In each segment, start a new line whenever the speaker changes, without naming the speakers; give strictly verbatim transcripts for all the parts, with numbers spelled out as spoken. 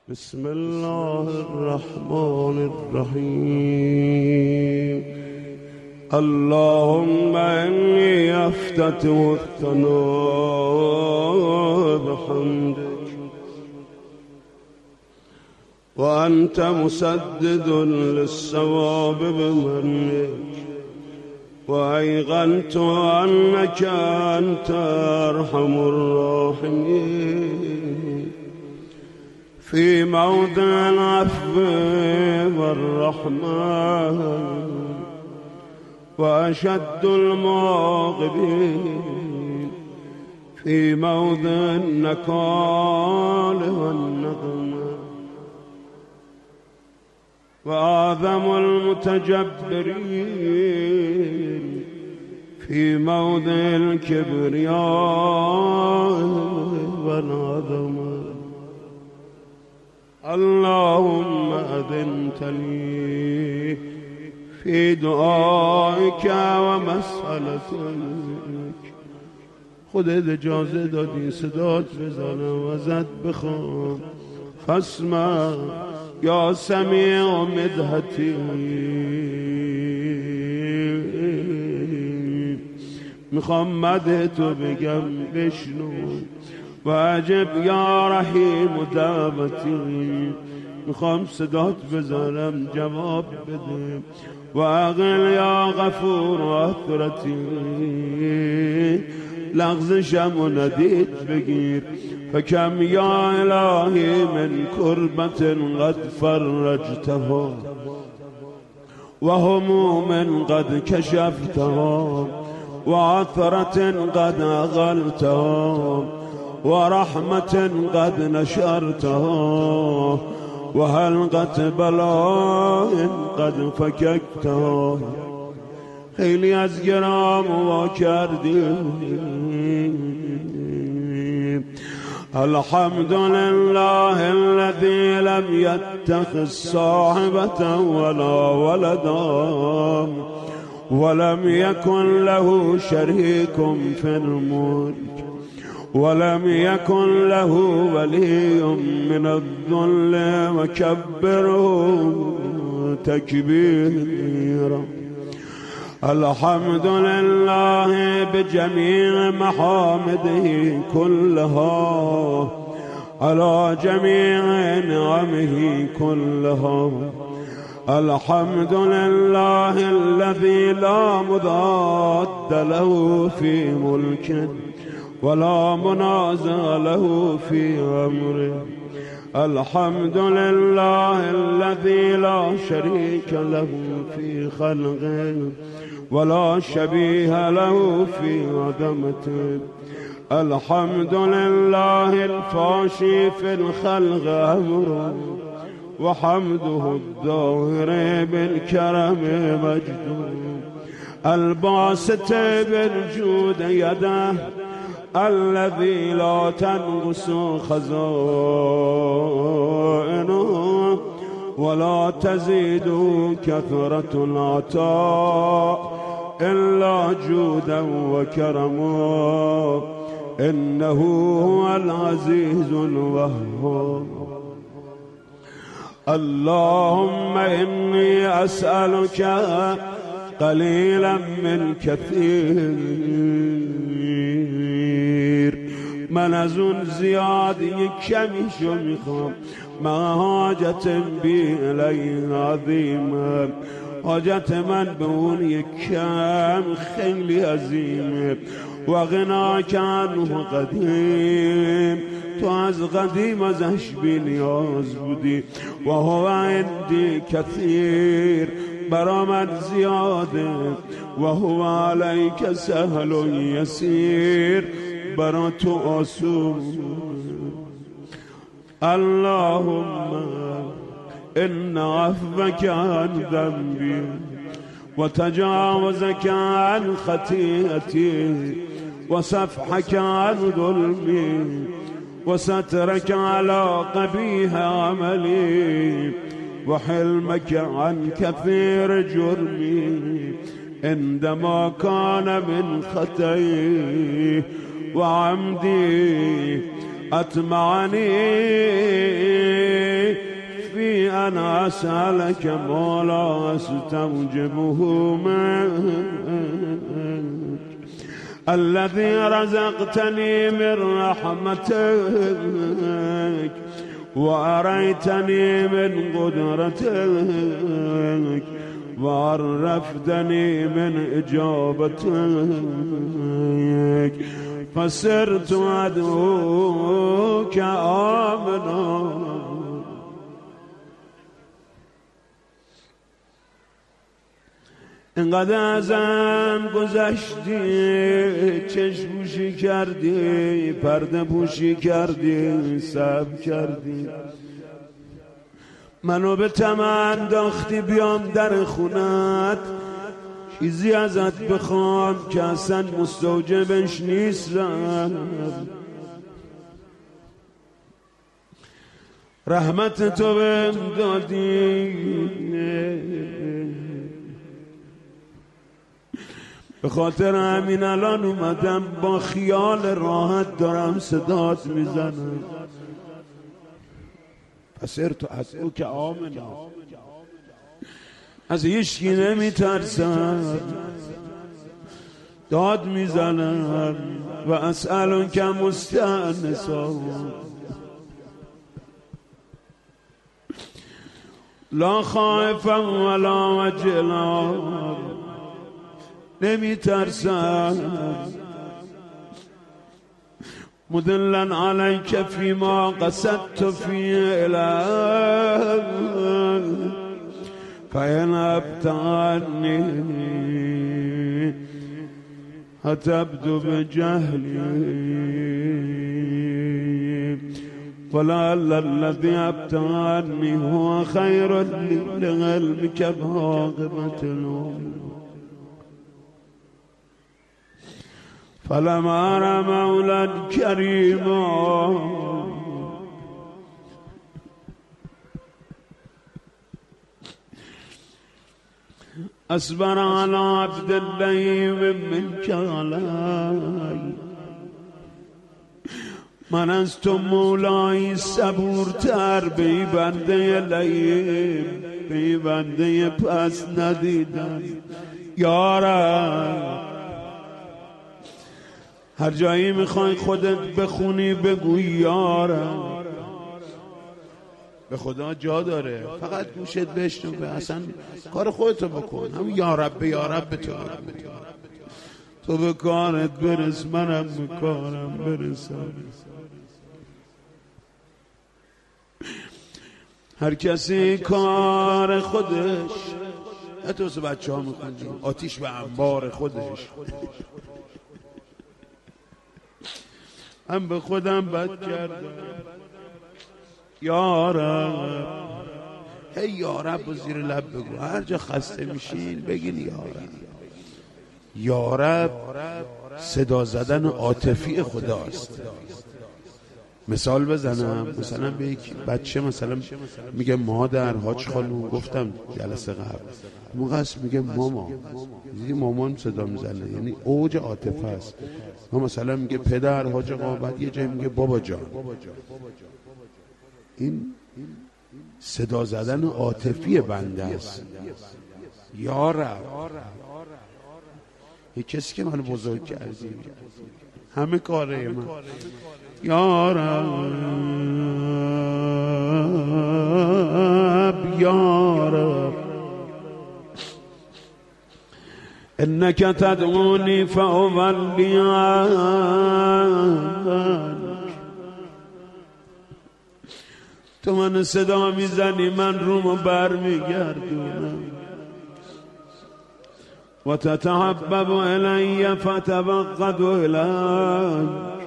بسم الله الرحمن الرحيم. اللهم إني أفتتح الثناء بحمدك وأنت مسدد للصواب بمنك، وأيقنت أنك أنت أرحم الراحمين في موضع العفو والرحمة، وأشد المعاقبين في موضع النكال والنقمة، وأعظم المتجبرين في موضع الكبرياء والعظمة. اللهم أذنت لي في دعائك ومسألتك. خودت اجازه دادی صدات بزنم و زد بخوام. فاسمع یا سمیع مدحتی، میخوام مدح تو بگم بشنو. و عجب یا رحیم دعوتی، میخوام صدات بزنم جواب بده. و عقل یا غفور آخرتی، لغزشم و ندید بگیر. فکم یا الهی من کربت قد فرجتها و هموم قد کشفتها و عثرت قد اغلتها و رحمت قد نشرتها و حلقت بلاء قد فککتها. خیلی از گرام وا کردیم. الحمد لله الذي لم يتخذ صاحبة ولا ولدا ولم يكن له شريك في الملك ولم يكن له ولي من الذل وكبره تكبيرا. الحمد لله بجميع محامده كلها على جميع نعمه كلها. الحمد لله الذي لا مضاد له في ملكه ولا منازع له في أمره. الحمد لله الذي لا شريك له في خلقه ولا شبيه له في عظمته. الحمد لله الفاشي في الخلق أمره وحمده الظاهر بالكرم مجده. الباسط بالجود يده الذي لا تنقص خزائنه ولا تزيد كثرة العطاء إلا جودا وكرما. إنه هو العزيز الوهاب. اللهم إني أسألك قليلا من كثير. من از اون زیاد یک کمیشو میخوام. من حاجت بی الی عظیمه، حاجت من به اون یک کم خیلی عظیمه. و غناک عنه قدیم، تو از قدیم ازش بی نیاز بودی. و هو عندی کثیر، برا من زیاده. و هو علیک سهل و یسیر، برا تو آسون. اللهم ان عفوك عن ذنبي وتجاوزك عن خطيئتي وصفحك عن ظلمي وسترك على قبيح عملي وحلمك عن كثير جرمي عندما كان من خطئي وعمدي أطمعني أسألك ما لا أستوجبه منك الذي رزقتني من رحمتك وأريتني من قدرتك وعرفتني من إجابتك فصرت أدعوك آمنا. اینقدر ازم گذشتی، چشم پوشی کردی، پرده پوشی کردی، صبر کردی، منو به طمع انداختی بیام در خونت، چیزی ازت بخوام که اصلا مستوجبش نیستم. رحمت تو بهم دادی، به خاطر همین الان اومدم با خیال راحت دارم صدات میزنم. پسر تو از او که آمنا، از هیچکی نمیترسم، داد میزنم و اسألون که مستأنسا لا خائفا ولا وجلا، نمی ترسم مدلن علیک فیما قصدت فی اله فین ابتعنی هتبدو بجهلی ولعل الذی ابتعنی هو خیر لی لعلمک بعاقبة الامور فلما أرى مولا كريما أصبر على عبد اللئيم منك علي، من از تو مولای صبورتر به بنده لئیم، به بنده پس ندیدم. یا رب هر جایی میخوای خودت بخونی بگو یارم، به خدا جا داره، فقط گوشت بشنو، اصلا کار خودتو بکن، هم یارب به یارب به تو بکن، تو به کارت برس منم به کارم برسم. هر کسی کار خودش، حتی بچه ها میخوندیم آتیش به انبار خودش، هم به خودم بد کردم. یا رب، هی یا رب و زیر لب بگو، هر جا خسته میشین بگین یا رب. یا رب صدا زدن عاطفی خداست. مثال بزنم، مثلا به یک بچه مثلا میگه مادر، حاج خانوم، گفتم جلسه قبل موقع است میگه ماما، دیدی مامان صدا میزنه، یعنی اوج عاطفه است. ما مثلا میگه پدر، حاج آقا، بعد یه جایی میگه بابا جان. این صدا زدن عاطفی بنده است. یا رب، یه کسی که منو بزرگ کردی، همه کاره من. یا رب، یا رب، انک تدعونی فاولی عنک، تو من صدا میزنی من رومو بر میگردونم. و تتحبب الی فتبقد الیک،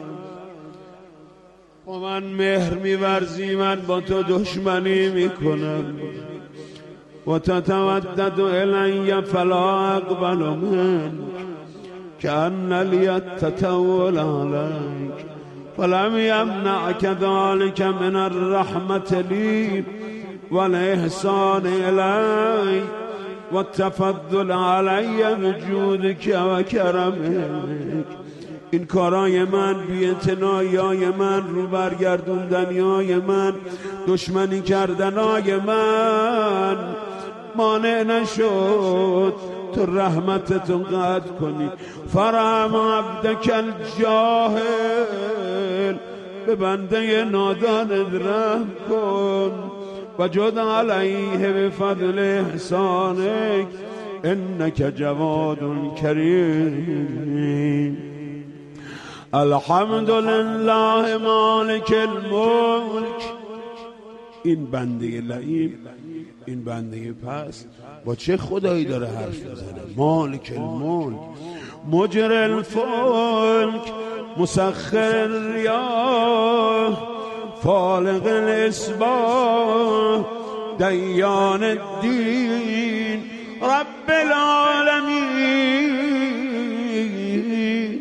و من مهر میورزی من با تو دشمنی میکنم. و تتودد الی فلا اقبل منک کأن لی التطول علیک فلم یمنعک ذلک من الرحمة لی والاحسان الی والتفضل علی بجودک و کرمک این کارای من، بی‌اعتنایی‌های من، رو برگردوندنی‌های من، دشمنی کردنای من مانع نشد تو رحمتتو قطع کنی. فرحم عبدک الجاهل، به بنده نادانت رحم کن. و جد علیه بفضل احسانک انک جواد کریم. الحمدلله مالک الملک. این بنده لعیم، این بنده پست با چه خدایی داره حرف میزنه؟ مالک الملک، مجر الفلک، مسخر الریاح، فالق الاصباح، دیان الدین، رب العالمین.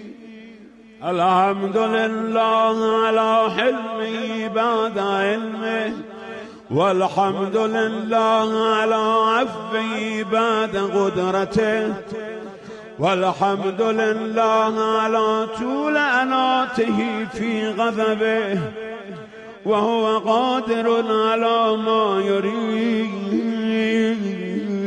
الحمدلله علی حلمه بعد علمه، والحمد لله على عفوه بعد قدرته، والحمد لله على طول اناته في غضبه، وهو قادر على ما يريد.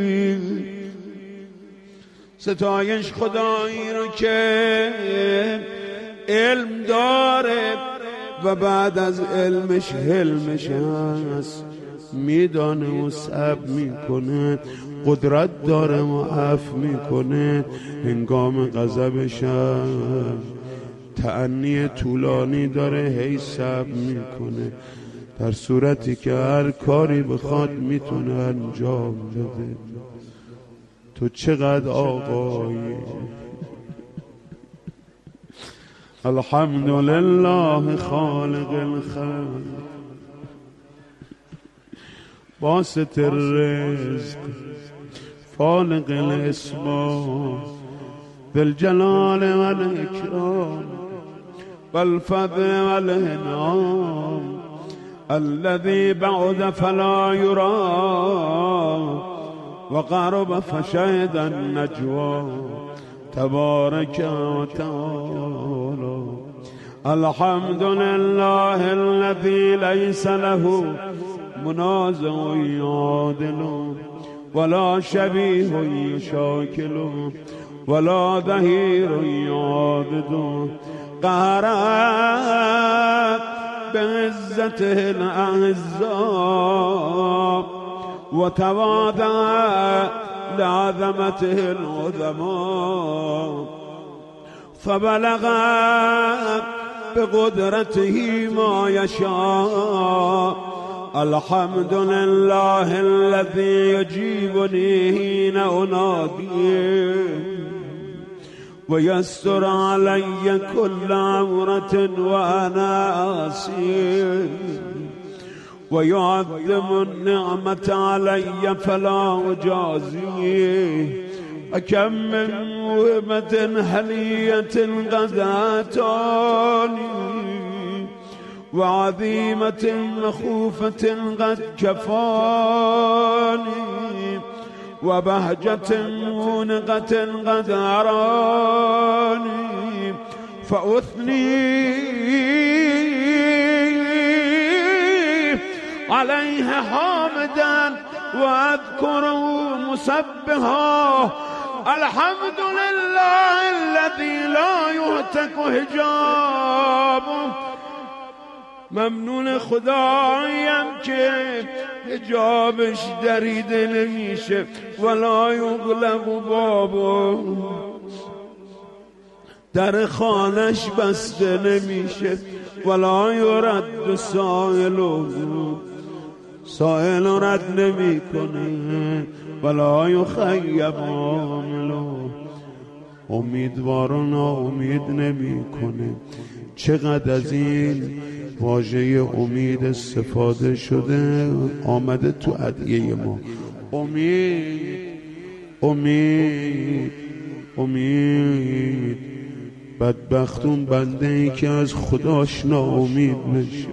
ستایش خدایی رو که علم داره و بعد از علمش حلمش هست، میدانه و صبر میکنه، قدرت داره و عفو میکنه. هنگام غضبش تأنی طولانی داره، هی صبر میکنه، در صورتی که هر کاری بخواد میتونه انجام بده. تو چقدر آقایی. الحمدلله خالق الخلق، باسط الرزق، فالق الاسباح، ذی الجلال والاکرام والفضل والانعام، الذي بعد فلا يرى وقرب فشهد النجوى، تبارك وتعالى. الحمد لله الذي ليس له منازع يعادل، ولا شبيه يشاكل، ولا ظهير يعاضد. قهر بعزته الأعزاء، وتواضع لعظمته العظماء، فبلغ بقدرته ما يشاء. الحمد لله الذي يجيبني حين أناديه، ويستر علي كل عورة وأنا عاصي، ويعظم النعمة علي فلا أجازيه. وكم من موهبة حلية قد آتاني، وعظيمة مخوفة قد كفاني، وبهجة مونقة قد أراني، فأثني عليه حامدا وأذكره مسبحا. الحمد لله الذي لا يهتك حجابه. ممنون خدایم که حجابش دریده نمیشه، ولا یغلق بابه، در خانش بسته نمیشه، ولا یرد سائل، سائل رد نمی کنه، ولا یخیب عامل، امیدواران امید نمی کنه. چقدر از این واژه امید استفاده شده، آمده تو ادعیه ما. امید، امید، امید. بدبختون بنده ای که از خداش ناامید نشه.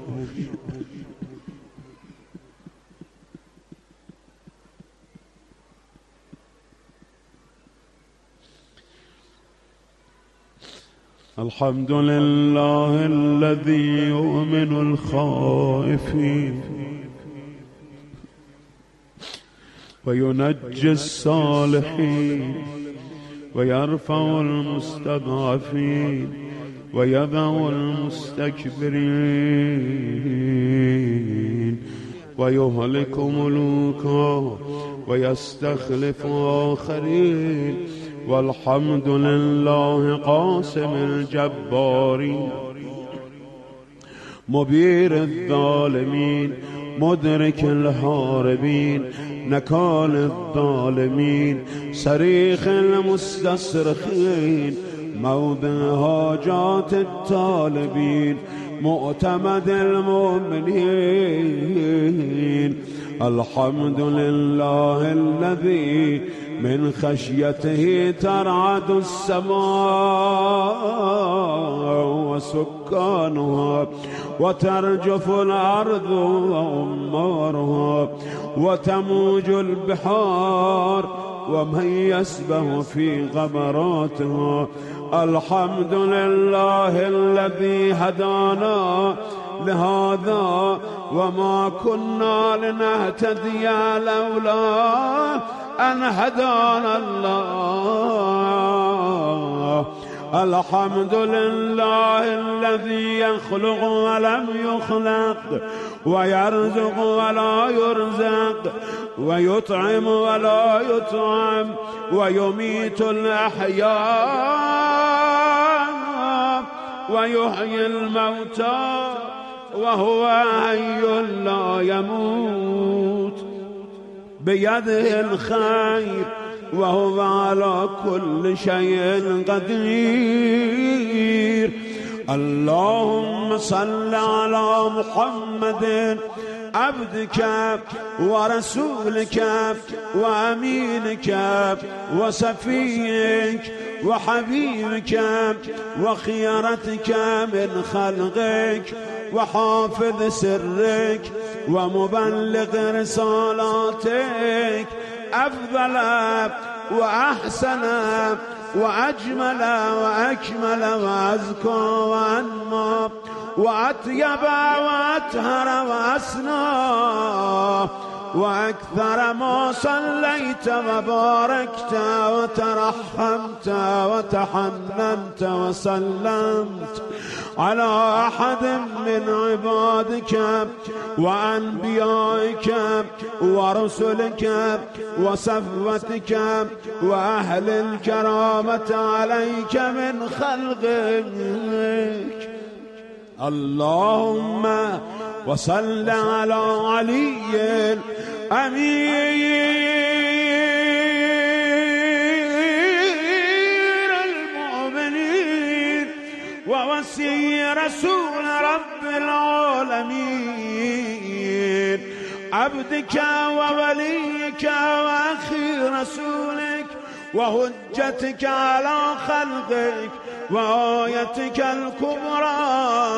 الحمد لله الذي يؤمن الخائفين وينجي الصالحين ويرفع المستضعفين ويضع المستكبرين ويهلك ملوكا ويستخلف آخرين. والحمد لله قاسم الجبارين مبير الظالمين مدرك الهاربين نكال الظالمين صريخ المستصرخين موضع حاجات الطالبين مؤتمد المؤمنين. الحمد لله الذي من خشيته ترعد السماء وسكانها وترجف الأرض وأمارها وتموج البحار ومن يسبح في غمراتها. الحمد لله الذي هدانا لهذا وما كنا لنهتدي لولا أن هدانا الله. الحمد لله الذي يخلق ولم يخلق ويرزق ولا يرزق ويطعم ولا يطعم ويميت الأحياء ويحيي الموتى وهو حي لا يموت بيده الخير وهو على كل شيء قدير. اللهم صل على محمد عبدك ورسولك وأمينك وصفيك وحبيبك وخيرتك من خلقك وحافظ سرك ومبلغ رسالاتك أفضل وأحسن وأجمل وأكمل وأزكى وأنمى وأطيب وأطهر وأسنى وأكثر ما صليت وباركت وترحمت وتحننت وسلمت على أحد من عبادك وأنبيائك ورسلك وصفوتك وأهل الكرامة عليك من خلقك. اللهم وصل على علي أمير المؤمنين ووصي رسول رب العالمين عبدك ووليك وأخي رسولك وهجتك على خلقك وآيتك الكبرى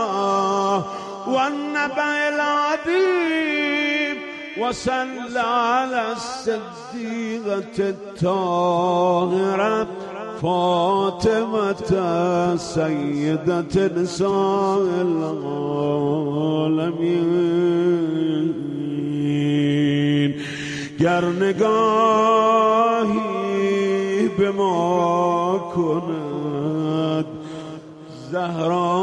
والنبأ العظيم. وصل على الصديقة الطاهرة فاطمة سيدة نساء العالمين. گر نگاهی به ما کند زهرا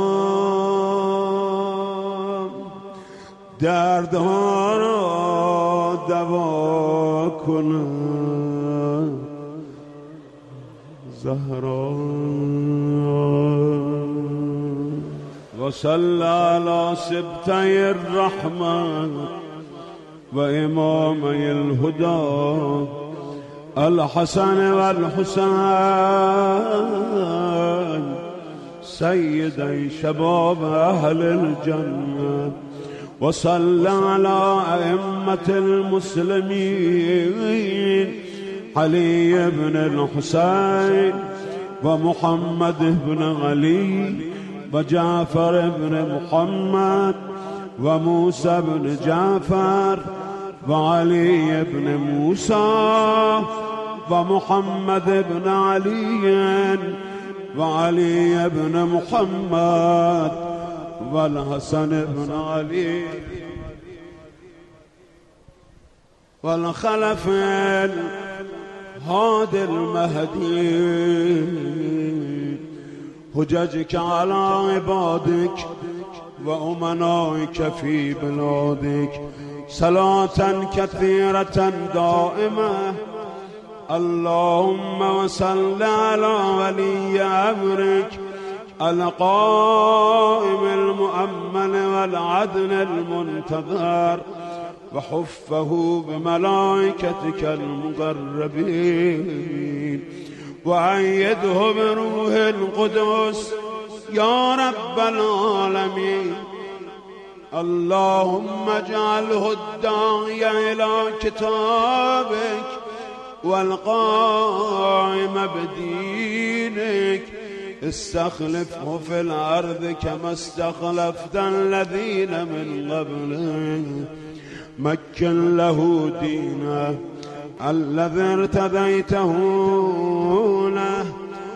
دردها را دوا کند زهرا. وصل على سبتي الرحمة وإمامي الهدى الحسن والحسين سيدي شباب أهل الجنة. وصل على أئمة المسلمين علي بن الحسين ومحمد بن علي وجعفر بن محمد وموسى بن جعفر وعلي بن موسى ومحمد بن علي وعلي بن محمد والحسن بن علي والخلف الهادي المهدي حججك على عبادك وأمنائك في بلادك صلاة كثيرة دائمة. اللهم وصل على ولي أمرك القائم المؤمن والعدل المنتظر وحفه بملائكتك المقربين وأيده بروح القدس يا رب العالمين. اللهم اجعله الداعي إلى كتابك والقائم بدينك. استخلفه في الأرض كما استخلفت الذين من قبله. مكن له دينه الذي ارتضيته له.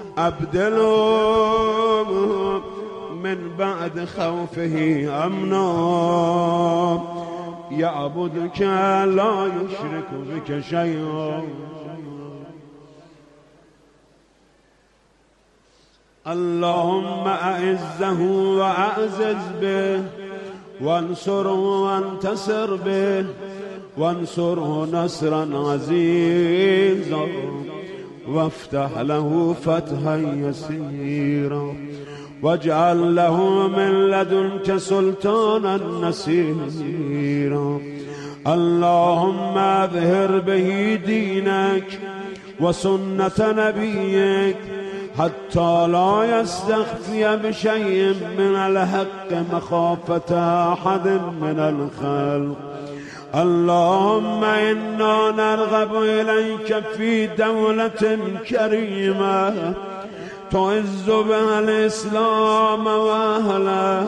أبدله من بعد خوفه أمنا يعبدك لا يشرك بك شيئا. اللهم أعزه وأعزز به وانصره وانتصر به وانصره نصرا عزيزا وافتح له فتحا يسيرا واجعل له من لدنك سلطانا نصيرا. اللهم اظهر به دينك وسنة نبيك حتى لا يستخفي بشيء من الحق مخافة أحد من الخلق. اللهم إنا نرغب إليك في دولة كريمة تعز بها الإسلام وأهله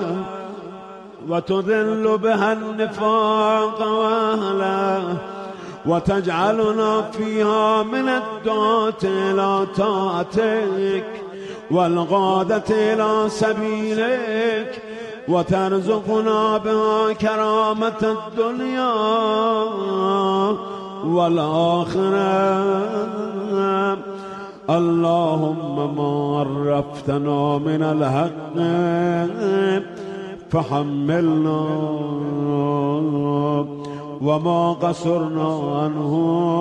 وتذل بها النفاق وأهله وتجعلنا فيها من الدعاة إلى طاعتك والغادة إلى سبيلك وترزقنا بها كرامة الدنيا والآخرة. اللهم ما عرفتنا من الحق فحملنا وما قصرنا عنه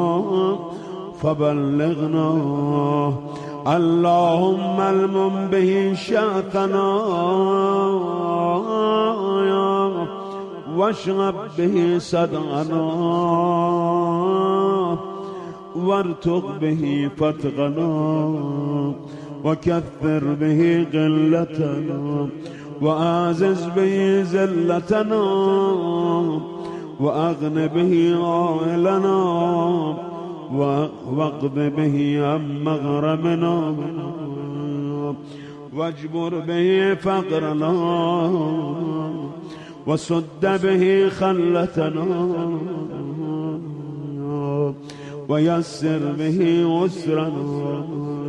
فبلغنا. اللهم المم به شأتنا واشرب به صدعنا وارتق به فتقنا وكثر به قلتنا وأعزز به زلتنا وأغن به عائلنا واقض به عن مغرمنا واجبر به فقرنا وسد به خلتنا ويسر به عسرنا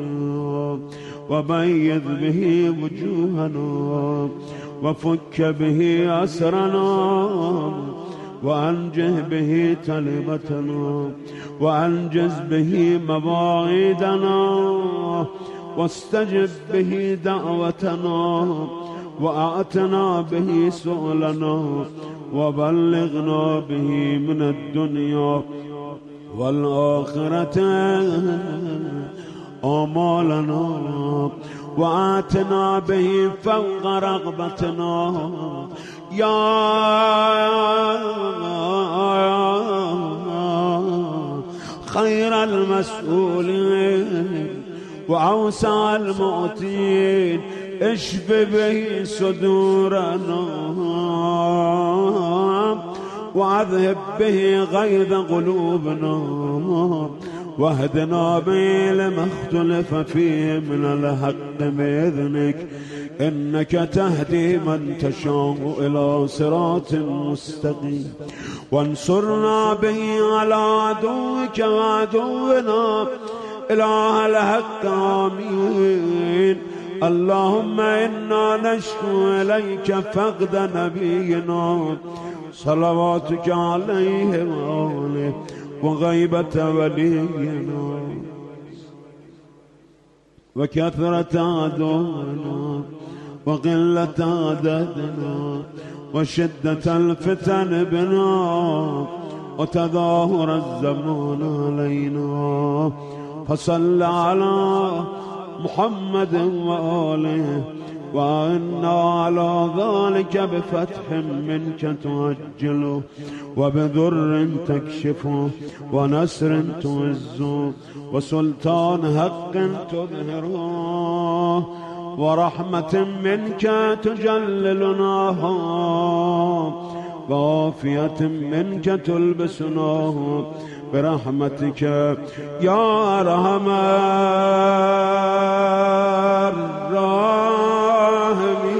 وبيض به وجوهنا وفك به أسرنا وأنجه به تلبتنا وأنجز به مواعيدنا واستجب به دعوتنا وأعتنا به سؤلنا وبلغنا به من الدنيا والآخرة آمالنا وآتنا به فوق رغبتنا يا خير المسؤولين وأوسع المعطين. اشف به صدورنا وأذهب به غيظ قلوبنا واهدنا به لما اختلف فيه من الحق بإذنك إنك تهدي من تشاء إلى صراط مستقيم. وانصرنا به على عدوك وعدونا إله الحق آمين. اللهم إنا نشكو إليك فقد نبينا صلواتك عليه وآله وغيبة ولينا وكثرة عدونا وقلة عددنا وشدة الفتن بنا وتظاهر الزمان علينا فصل على محمد وآله وإنا على ذلك بفتح منك تعجل وبذر تكشف ونسر تعز وسلطان حق تظهر ورحمة منك تجللناها وعافية منك تلبسناها برحمتك يا أرحم الراحمين.